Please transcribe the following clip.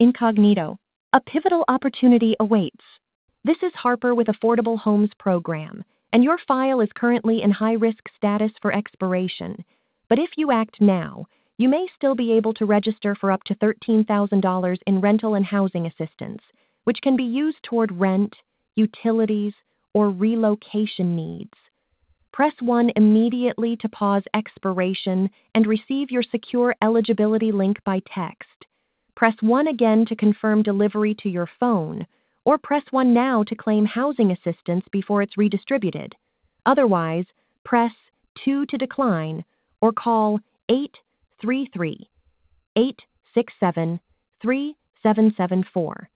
incognito. A pivotal opportunity awaits. This is Harper with Affordable Homes Program, and your file is currently in high-risk status for expiration. But if you act now, you may still be able to register for up to $13,000 in rental and housing assistance, which can be used toward rent, utilities, or relocation needs. Press 1 immediately to pause expiration and receive your secure eligibility link by text. Press 1 again to confirm delivery to your phone, or press 1 now to claim housing assistance before it's redistributed. Otherwise, press 2 to decline or call 833-867-3774.